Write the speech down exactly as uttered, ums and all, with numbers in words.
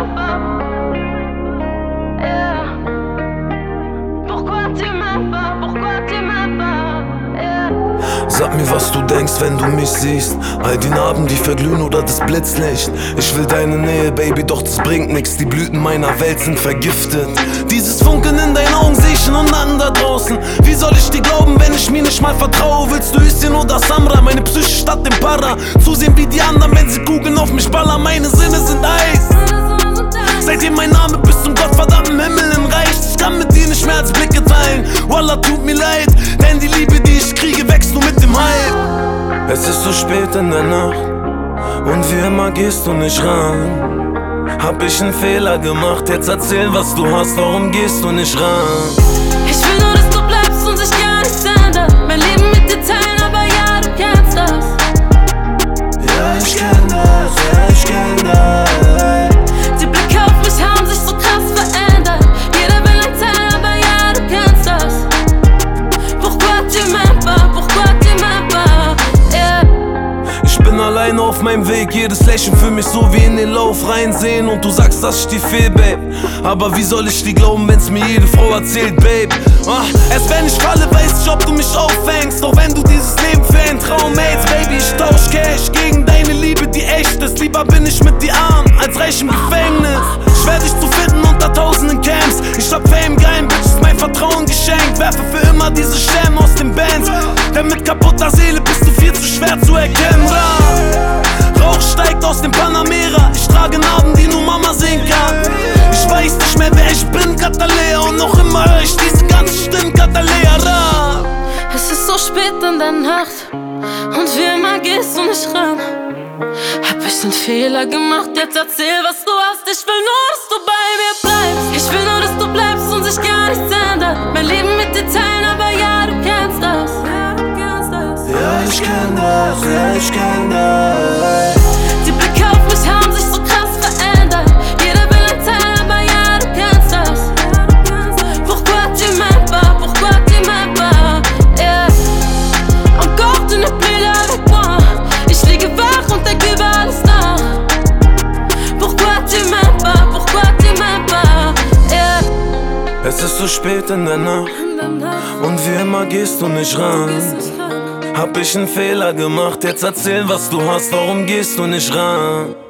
m'aimes pas? Yeah. Pourquoi tu m'aimes pas? Pourquoi tu m'aimes pas? Yeah. Sag mir, was du denkst, wenn du mich siehst. All die Narben, die verglühen oder das Blitzlicht. Ich will deine Nähe, Baby, doch das bringt nix. Die Blüten meiner Welt sind vergiftet. Dieses Funkeln in deinen Augen seh ich einen anderen da draußen. Wie soll ich dir glauben, wenn ich mir nicht mal vertraue? Willst du Hüschen oder Samra? Meine Psyche statt dem Para. Zusehen wie die anderen, wenn sie Kugeln auf mich ballern. Meine Sinne sind Eis. Seitdem mein Name bis zum gottverdammten Himmel im Reich. Ich kann mit dir nicht mehr als Blicke teilen. Wallah, tut mir leid, denn die Liebe, die ich kriege, wächst nur mit dem Hype. Es ist so spät in der Nacht und wie immer gehst du nicht ran. Hab ich einen Fehler gemacht, jetzt erzähl, was du hast, warum gehst du nicht ran? Ich will nur, dass du bleibst und sich gar nichts ändert. Mein Leben mit dir teilen, aber ja, du kennst das. Ja, ich kenn das, ja, ich kenn das. Die Blicke auf mich haben sich so krass verändert. Jeder will ein Teil, aber ja, du kennst das. Pourquoi tu m'aimes pas? Pourquoi tu m'aimes pas? Yeah. Ich bin alleine auf meinem Weg, jedes Lächeln für mich so wie in den Lauf reinsehen. Und du sagst, dass ich dir fehl, Babe. Aber wie soll ich dir glauben, wenn's mir jede Frau erzählt, Babe? Ah, erst wenn ich falle, weiß ich, ob du mich auffängst. Doch wenn du dieses Leben für einen Traum hältst, Baby, ich tausch Cash gegen deine Liebe, die echt ist. Lieber bin ich mit dir arm, als reich im Gefängnis. Schwer dich zu finden unter tausenden Camps. Ich hab Fame, geilen Bitches, mein Vertrauen geschenkt. Werfe für immer diese Scherben aus den Bands. Denn mit kaputter Seele bist du viel zu schwer zu erkennen. Rauch steigt aus dem Panamera. Ich trage Narben, die nur Mama sehen kann. Ich weiß nicht mehr, wer ich bin, Katalea. Und noch immer höre ich diese ganzen Stimmen, Katalea. Ra. Es ist so spät in der Nacht und wie immer gehst du nicht ran. Hab ich einen Fehler gemacht, jetzt erzähl, was du hast. Ich will nur, dass du bei mir bleibst. Ich will nur, dass du bleibst und sich gar nichts ändert. Mein Leben mit dir teilen, aber ja, du kennst das. Ja, du kennst das. Ja, ich kenn das, ja, ich kenn das. Die Blicke auf mich haben sich so krass verändert. Jeder will ein Teil, aber ja, du kennst das. Ja, du kennst das. Pourquoi tu m'aimes pas? Pourquoi tu m'aimes pas? Yeah. Encore tu n'es plus là avec moi. Ich liege wach und denk über alles nach. Pourquoi tu m'aimes pas? Pourquoi tu m'aimes pas? Yeah. Es ist so spät in der Nacht und wie immer gehst du nicht ran. Hab ich einen Fehler gemacht, jetzt erzähl, was du hast, warum gehst du nicht ran?